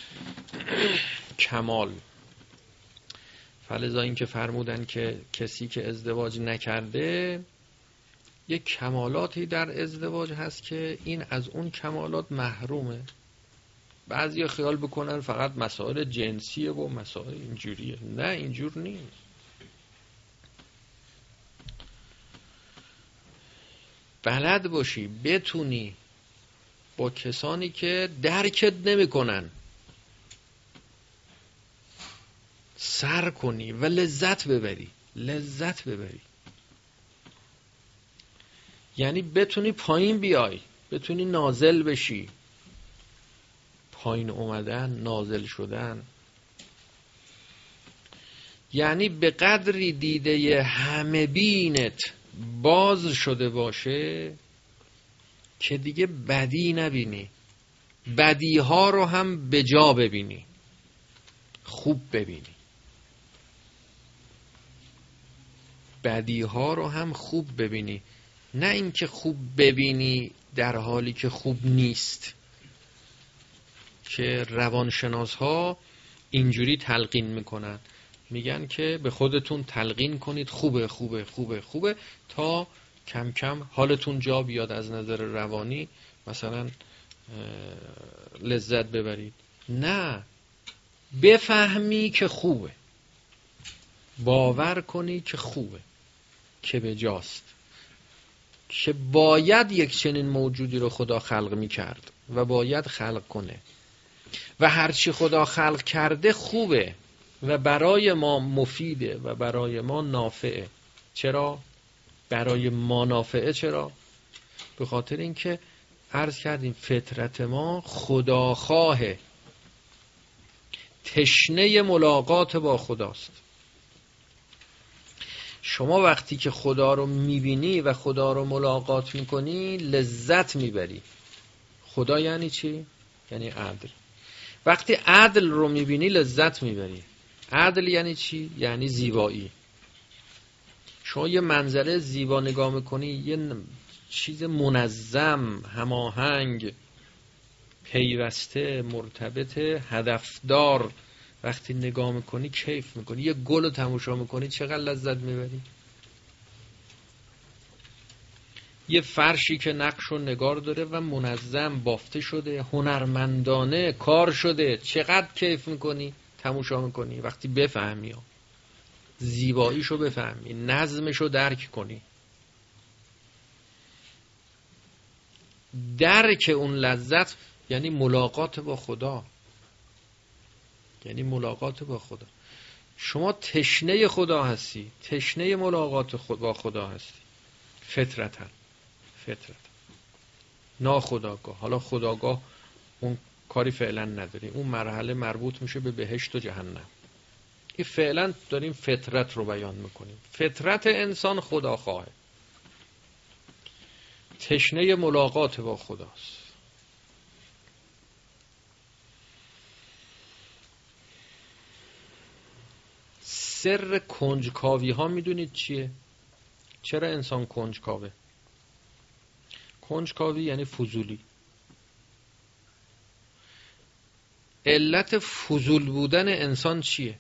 کمال. فلذا این که فرمودن که کسی که ازدواج نکرده، یک کمالاتی در ازدواج هست که این از اون کمالات محرومه. بعضیا خیال بکنن فقط مسائل جنسیه و مسائل اینجوریه. نه، اینجور نیست. بلد باشی، بتونی با کسانی که درکت نمی کنن سر کنی و لذت ببری. یعنی بتونی پایین بیای، بتونی نازل بشی. پایین اومدن، نازل شدن، یعنی به قدری دیده همه بینت باز شده باشه که دیگه بدی نبینی، بدیها رو هم به جا ببینی، خوب ببینی. بدیها رو هم خوب ببینی، نه اینکه خوب ببینی در حالی که خوب نیست، که روانشناس ها اینجوری تلقین میکنن، میگن که به خودتون تلقین کنید خوبه خوبه خوبه خوبه تا کم کم حالتون جا بیاد از نظر روانی، مثلا لذت ببرید. نه، بفهمی که خوبه، باور کنی که خوبه، که به جاست، که باید یک چنین موجودی رو خدا خلق میکرد و باید خلق کنه و هرچی خدا خلق کرده خوبه و برای ما مفیده و برای ما نافعه. چرا؟ برای ما نافعه. چرا؟ به خاطر اینکه عرض کردیم فطرت ما خداخواهه، تشنه ملاقات با خداست. شما وقتی که خدا رو میبینی و خدا رو ملاقات میکنی لذت میبری. خدا یعنی چی؟ یعنی عدل. وقتی عدل رو میبینی لذت میبری. عدل یعنی چی؟ یعنی زیبایی. شما یه منظره زیبا نگاه میکنی، یه چیز منظم، هماهنگ، پیوسته، مرتبط، هدفدار وقتی نگاه میکنی کیف میکنی. یه گل رو تماشا میکنی چقدر لذت میبری. یه فرشی که نقش و نگار داره و منظم بافته شده، هنرمندانه کار شده، چقدر کیف میکنی تماشا میکنی. وقتی بفهمی، زیباییشو بفهمی، نظمشو درک کنی، درک اون لذت یعنی ملاقات با خدا، یعنی ملاقات با خدا. شما تشنه خدا هستی، تشنه ملاقات با خدا هستی، فطرتاً ناخودآگاه. حالا خودآگاه اون کاری فعلا نداریم، اون مرحله مربوط میشه به بهشت و جهنم. این فعلا داریم فطرت رو بیان میکنیم. فطرت انسان خداخواهه، تشنه ملاقات با خداست. سر کنجکاوی ها میدونید چیه؟ چرا انسان کنجکاوه؟ کنجکاوی یعنی فضولی. علت فضول بودن انسان چیه؟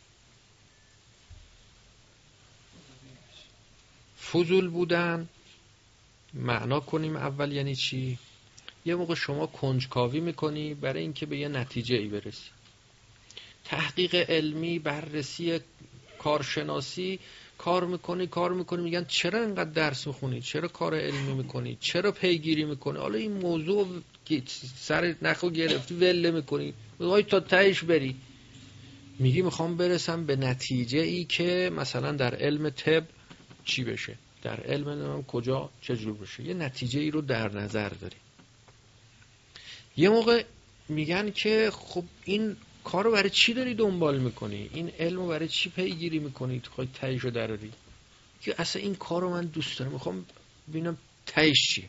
فضول بودن معنا کنیم اول یعنی چی؟ یه موقع شما کنجکاوی میکنی برای اینکه به یه نتیجه ای برسی، تحقیق علمی، بررسی، کارشناسی، کار میکنی میگن چرا اینقدر درس میخونی، چرا کار علمی میکنی، چرا پیگیری میکنی، حالا این موضوع سر نخو گرفتی وله میکنی، میخوای تا تهش بری. میگی میخوام برسم به نتیجه ای که مثلا در علم طب چی بشه، در علم کجا چجور بشه، یه نتیجه ای رو در نظر داری. یه موقع میگن که خب این کار رو برای چی داری دنبال میکنی، این علم رو برای چی پیگیری میکنی، تو خواهی تهش رو دراری. که اصلا این کار رو من دوست دارم، میخوام ببینم تهش چیه.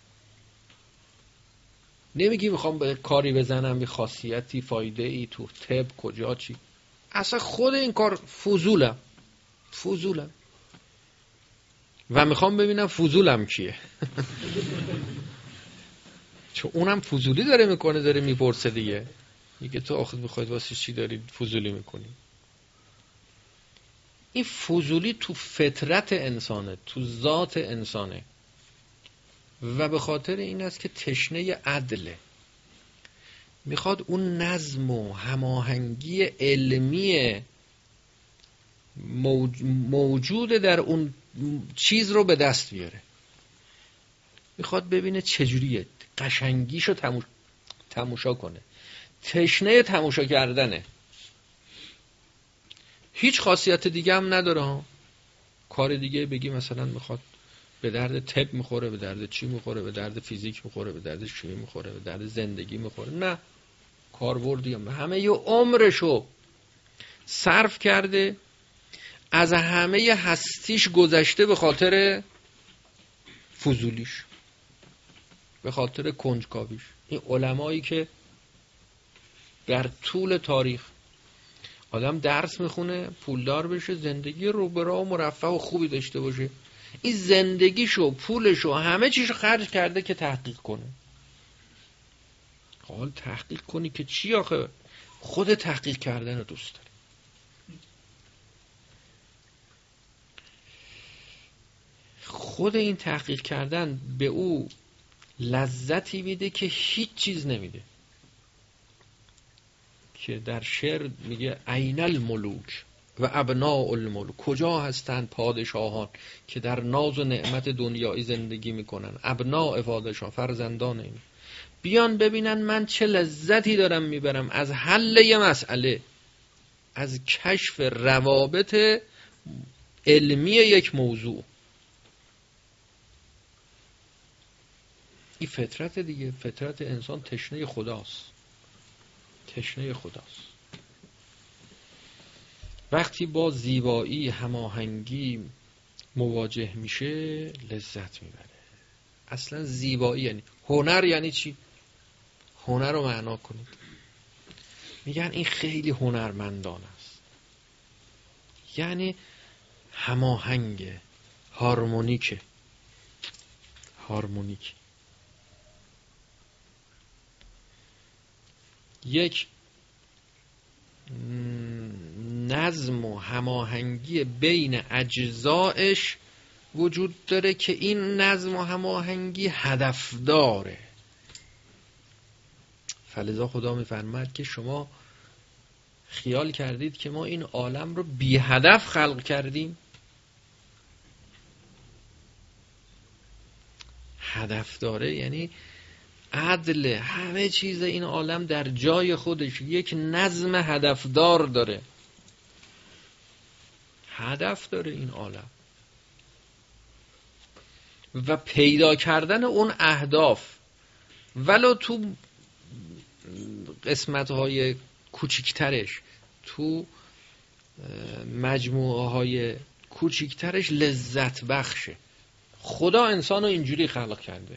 نمیگی میخوام به کاری بزنم به خاصیتی فایده ای تو طب کجا چی، اصلا خود این کار فضولم و میخوام ببینم فضولم کیه. چون اونم فضولی داره میکنه، داره میپرسه دیگه، میگه تو آخر میخواید واسه چی داری فضولی میکنی. این فضولی تو فطرت انسانه، تو ذات انسانه و به خاطر این است که تشنه عدله، میخواد اون نظم و هماهنگی علمی موجود در اون چیز رو به دست بیاره، میخواد ببینه چجوریه، قشنگیشو تماشا کنه، تشنه تماشا کردنه. هیچ خاصیت دیگه هم نداره ها. کار دیگه بگی مثلا میخواد به درد طب میخوره، به درد چی میخوره، به درد فیزیک میخوره، به درد شیمی میخوره، به درد زندگی میخوره، نه، کاربردی هم همه یه عمرشو صرف کرده، از همه هستیش گذشته به خاطر فضولیش، به خاطر کنجکاویش. این علمایی که در طول تاریخ آدم درس میخونه پولدار بشه، زندگی روبراه و مرفه و خوبی داشته باشه، این زندگیشو، پولشو، همه چیشو خرج کرده که تحقیق کنه. حال تحقیق کنی که چی آخه؟ خود تحقیق کردن رو دوست داره. خود این تحقیق کردن به او لذتی میده که هیچ چیز نمیده. که در شعر میگه عین الملوک و ابناء الملوک، کجا هستند پادشاهان که در ناز و نعمت دنیایی زندگی میکنن، ابناء پادشاه، فرزندان این، بیان ببینن من چه لذتی دارم میبرم از حل یه مسئله، از کشف روابط علمی یک موضوع. این فطرت دیگه، فطرت انسان تشنه خداست، تشنه خداست. وقتی با زیبایی، هماهنگی مواجه میشه لذت میبره. اصلا زیبایی یعنی هنر. یعنی چی؟ هنر رو معنا کنید. میگن این خیلی هنرمندان است، یعنی هماهنگ، هارمونیک. یک نظم و هماهنگی بین اجزایش وجود داره که این نظم و هماهنگی هدف داره. فلذا خدا میفرماید که شما خیال کردید که ما این عالم رو بی هدف خلق کردیم؟ هدف داره یعنی عدل، همه چیز این عالم در جای خودش یک نظم هدفدار داره. هدف داره این عالم و پیدا کردن اون اهداف ولو تو قسمت‌های کوچکترش، تو مجموعه های کوچکترش لذت بخشه. خدا انسان رو اینجوری خلق کرده.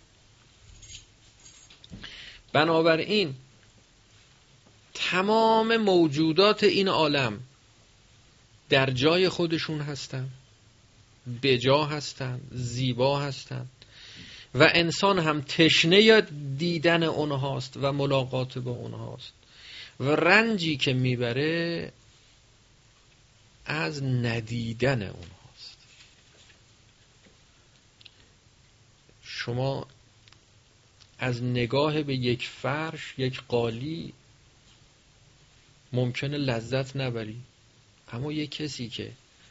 بنابراین تمام موجودات این عالم در جای خودشون هستن، بجا هستن، زیبا هستن و انسان هم تشنه دیدن اونهاست و ملاقات با اونهاست و رنجی که میبره از ندیدن اونهاست. شما از نگاه به یک فرش، یک قالی ممکنه لذت نبری، اما یک کسی که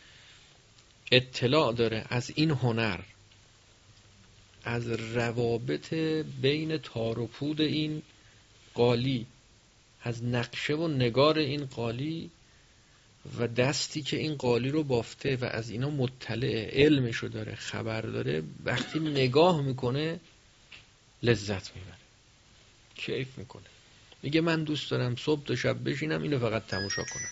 اطلاع داره از این هنر، از روابط بین تار و پود این قالی، از نقشه و نگار این قالی و دستی که این قالی رو بافته و از اینا مطلع، علمشو داره، خبر داره، وقتی نگاه میکنه لذت میبره، کیف میکنه، میگه من دوست دارم صبح تا شب بشینم اینو فقط تماشا کنم.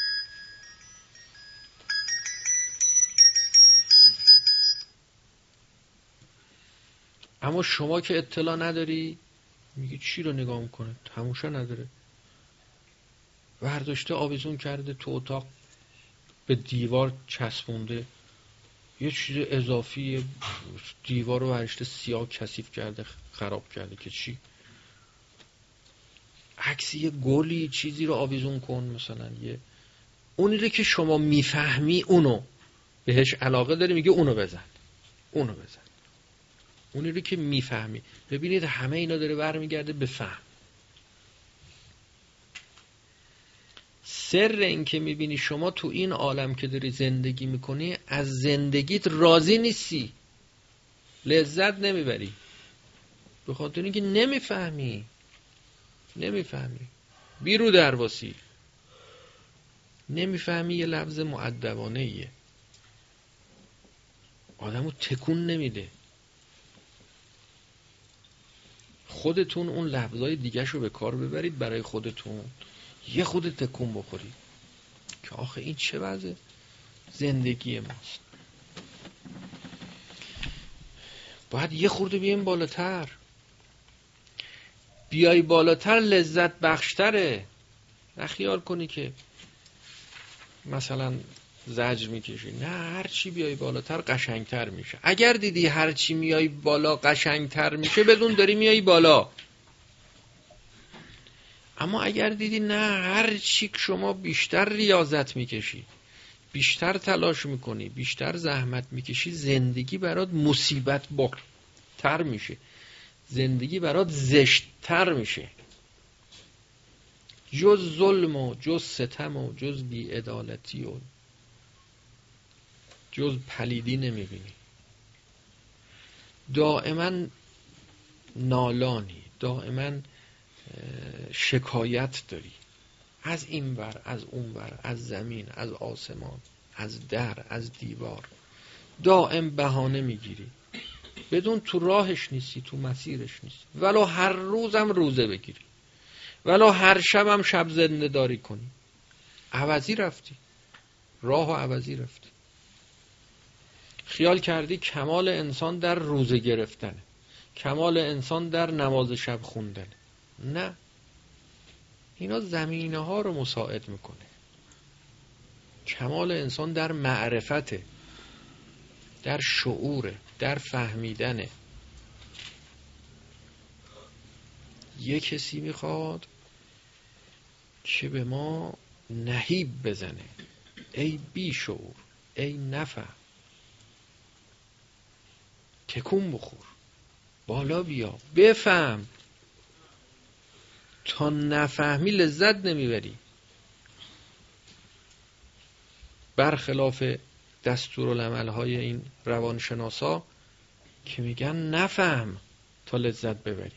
اما شما که اطلاع نداری میگه چی رو نگاه میکنه، تماشا نداره، برداشته آویزون کرده تو اتاق، به دیوار چسبونده، یه چیز اضافی دیوار رو برشته سیاه کثیف کرده، خراب کرده که چی؟ عکسی یه گلی چیزی رو آویزون کن، مثلا یه اونی رو که شما میفهمی، اونو بهش علاقه داری، میگه اونو بزن، اونو بزن. اونی رو که میفهمی. ببینید همه اینا داره برمیگرده به فهم. سر این که میبینی شما تو این عالم که داری زندگی میکنی از زندگیت راضی نیستی، لذت نمیبری، به خاطر اینکه نمیفهمی بیرو درواسی، نمیفهمی. یه لفظ مؤدبانه ایه، آدمو تکون نمیده. خودتون اون لفظای دیگه شو به کار ببرید برای خودتون، یه خود تکون بخورید که آخه این چه وضع زندگی ماست. باید یه خورده بیایم بالاتر. بیای بالاتر لذت بخشتره. نخیال کنی که مثلا زجر میکشی، نه، هر چی بیای بالاتر قشنگتر میشه. اگر دیدی هر چی میای بالا قشنگتر میشه، بدون داری میای بالا. اما اگر دیدی نه، هر چی شما بیشتر ریاضت میکشی، بیشتر تلاش میکنی، بیشتر زحمت میکشی، زندگی برات مصیبت تر میشه، زندگی برات زشتتر میشه. جز ظلم و جز ستم و جز بی‌عدالتی و جز پلیدی نمیبینی. دائما نالانی، دائما شکایت داری، از این ور، از اون ور، از زمین، از آسمان، از در، از دیوار. دائم بهانه میگیری، بدون تو راهش نیستی، تو مسیرش نیستی. ولو هر روزم روزه بگیری، ولو هر شبم شب زنده داری کنی، عوضی رفتی، راهو عوضی رفتی. خیال کردی کمال انسان در روزه گرفتنه، کمال انسان در نماز شب خوندنه. نه، اینا زمینه ها رو مساعد میکنه. کمال انسان در معرفته، در شعوره، در فهمیدنه. یه کسی میخواد که به ما نهیب بزنه، ای بی شعور، ای نفهم، تکون بخور، بالا بیا، بفهم. تا نفهمی لذت نمیبری. برخلاف دستورالعمل‌های این روانشناسا که میگن نفهم تا لذت ببری.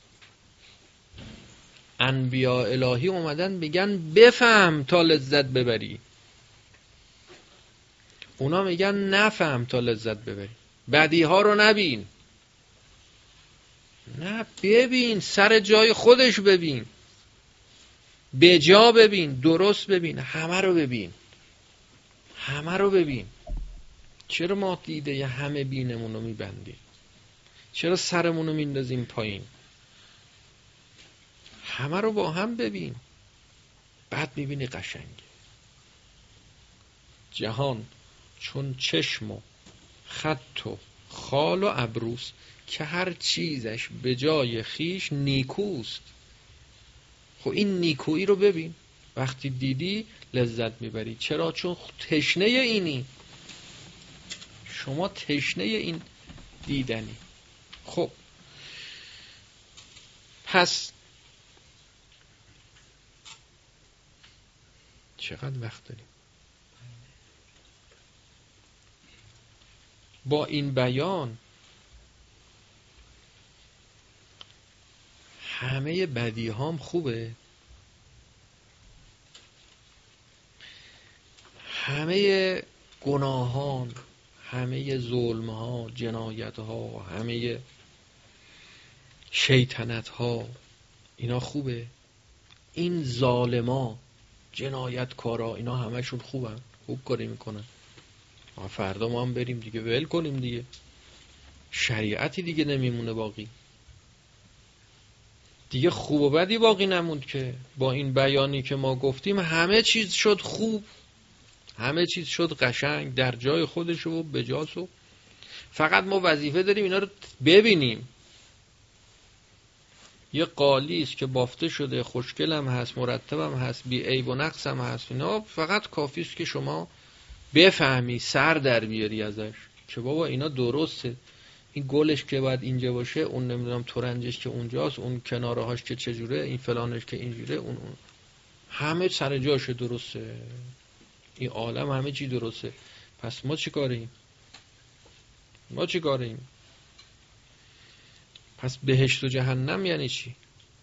انبیاء الهی اومدن میگن بفهم تا لذت ببری. اونا میگن نفهم تا لذت ببری. بدیها رو نبین، نه ببین، سر جای خودش ببین، به جا ببین، درست ببین، همه رو ببین، همه رو ببین. چرا ما دیده یه همه بینمون رو میبندیم؟ چرا سرمون رو میندازیم پایین؟ همه رو با هم ببین، بعد میبینی قشنگه. جهان چون چشم و خط و خال و ابروست که هر چیزش به جای خیش نیکوست. خب این نیکویی رو ببین، وقتی دیدی لذت میبری. چرا؟ چون تشنه اینی، شما تشنه این دیدنی. خب پس چقدر وقت داریم؟ با این بیان همه بدی هام خوبه، همه گناهان، همه ظلم ها، جنایت ها، همه شیطنت ها، اینا خوبه. این ظالما، جنایتکارا، اینا همشون خوبن، خوب کاری میکنن. فردا ما هم بریم دیگه ول کنیم دیگه، شریعتی دیگه نمیمونه باقی، دیگه خوب و بدی باقی نموند که. با این بیانی که ما گفتیم همه چیز شد خوب، همه چیز شد قشنگ در جای خودش و بجاست. فقط ما وظیفه داریم اینا رو ببینیم. یه قالی است که بافته شده، خوشگلم هست، مرتبم هست، بی عیب و نقص هم هست. اینا فقط کافی است که شما بفهمی، سر در بیاری ازش که بابا اینا درسته. این گلش که باید اینجا باشه، اون نمیدونم ترنجش که اونجاست، اون کناره هاش که چجوره، این فلانش که اینجوره، اون همه سر جاشه، درسته. این عالم همه چی درسته. پس ما چی کاریم؟ ما چی کاریم؟ پس بهشت و جهنم یعنی چی؟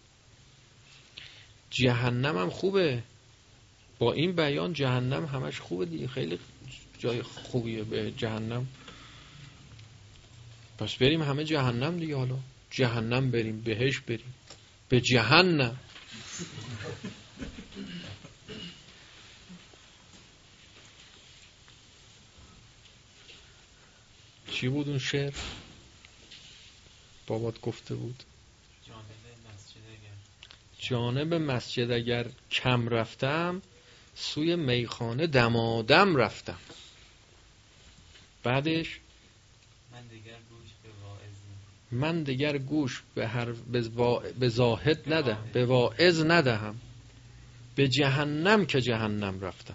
جهنم هم خوبه. با این بیان جهنم همش خوبه دیگه، خیلی جای خوبیه به جهنم. پس بریم همه جهنم دیگه. حالا جهنم بریم، بهشت بریم، به جهنم. چی بود اون شعر بابات گفته بود؟ جانب مسجد اگر کم رفتم، سوی میخانه دمادم رفتم. بعدش من دیگر گوش به زاهد ندهم، به واعظ ندهم، به جهنم که جهنم رفتم.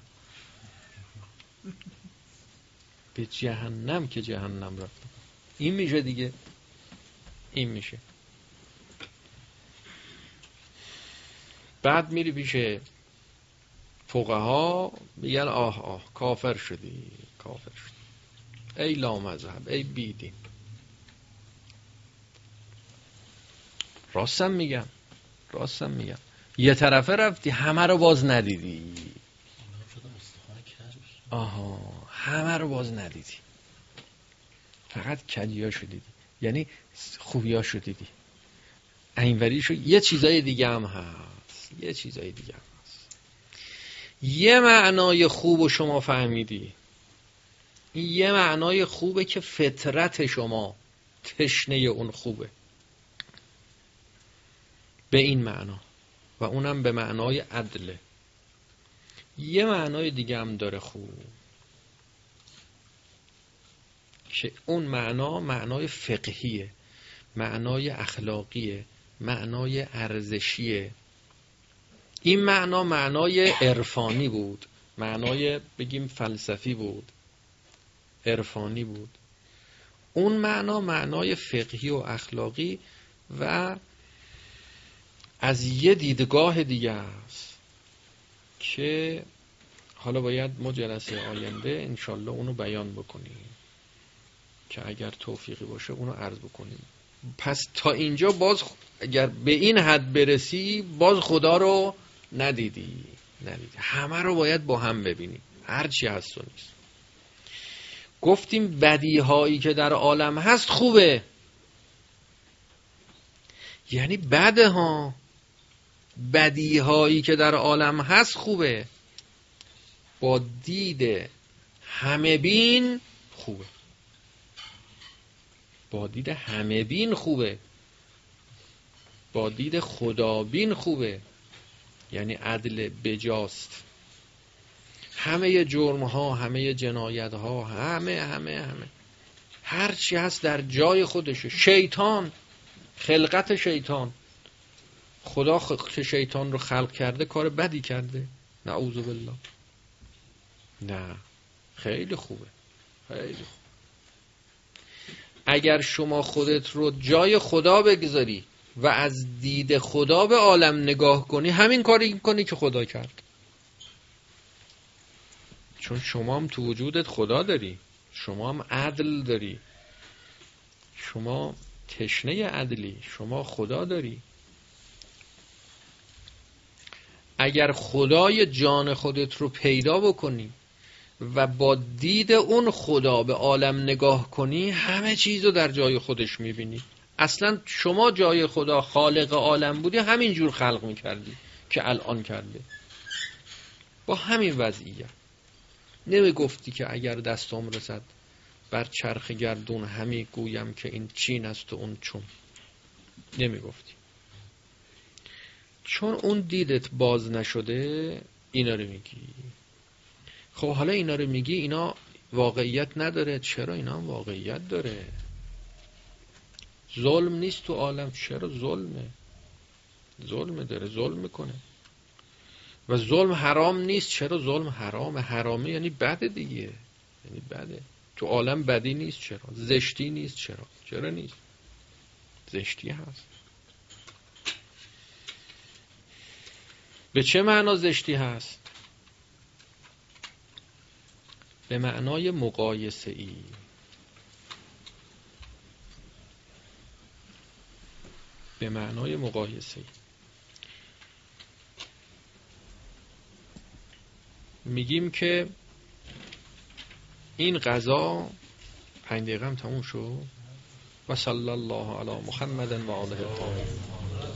به جهنم که جهنم رفتم. این میشه دیگه، این میشه. بعد میری پیش فقها، میگن آه آه کافر شدی، کافر شدی، ای لامذهب، ای بیدین. راستم میگم، راستم میگم. یه طرفه رفتی، همه رو باز ندیدی. آها، همه رو باز ندیدی، فقط کجیاشو دیدی، یعنی خوبیاشو دیدی. اینوریشو یه چیزای دیگه هم هست، یه چیزای دیگه هم هست. یه معنای خوب و شما فهمیدی، این یه معنای خوبه که فطرت شما تشنه اون خوبه، به این معنا، و اونم به معنای عدله. یه معنای دیگه هم داره خوب، که اون معنای فقهیه، معنای اخلاقیه، معنای ارزشیه. این معنای عرفانی بود، معنای بگیم فلسفی بود، عرفانی بود. اون معنای فقهی و اخلاقی و از یه دیدگاه دیگه است که حالا باید ما جلسه آینده انشالله اونو بیان بکنیم، که اگر توفیقی باشه اونو عرض بکنیم. پس تا اینجا باز اگر به این حد برسی باز خدا رو ندیدی. همه رو باید با هم ببینیم، هر چی هست و نیست. گفتیم بدیهایی که در عالم هست خوبه، یعنی بده ها. بدیهایی که در عالم هست خوبه، با دید همه بین خوبه، با دید همه بین خوبه، با دید خدابین خوبه، یعنی عدل بجاست. همه جرم ها، همه جنایت ها، همه هر چی هست در جای خودشه. شیطان، خلقت شیطان، خدا که شیطان رو خلق کرده کار بدی کرده؟ نعوذ بالله. نه، خیلی خوبه، خیلی خوب. اگر شما خودت رو جای خدا بگذاری و از دید خدا به عالم نگاه کنی، همین کاری کنی که خدا کرد. چون شما هم تو وجودت خدا داری، شما هم عدل داری، شما تشنه عدلی، شما خدا داری. اگر خدای جان خودت رو پیدا بکنی و با دید اون خدا به عالم نگاه کنی، همه چیز رو در جای خودش میبینی. اصلا شما جای خدا خالق عالم بودی، همین جور خلق میکردی که الان کرده، با همین وضعیت. نمیگفتی که اگر دستم رسد بر چرخ گردون همی گویم که این چین است و اون چون. نمیگفتی، چون اون دیدت باز نشده اینا رو میگی. خب حالا اینا رو میگی، اینا واقعیت نداره. چرا؟ اینا هم واقعیت داره. ظلم نیست تو عالم. چرا ظلمه؟ ظلم داره، ظلم میکنه. و ظلم حرام نیست. چرا ظلم حرامه؟ حرامه یعنی بده دیگه، یعنی بده. تو عالم بدی نیست. چرا؟ زشتی نیست. چرا نیست؟ زشتی هست. به چه معنا زشتی هست؟ به معنای مقایسه ای. به معنای مقایسه ای. میگیم که این غذا 5 دقیقه هم تموم شد. و صلی الله علی محمد و آله الطاهرین.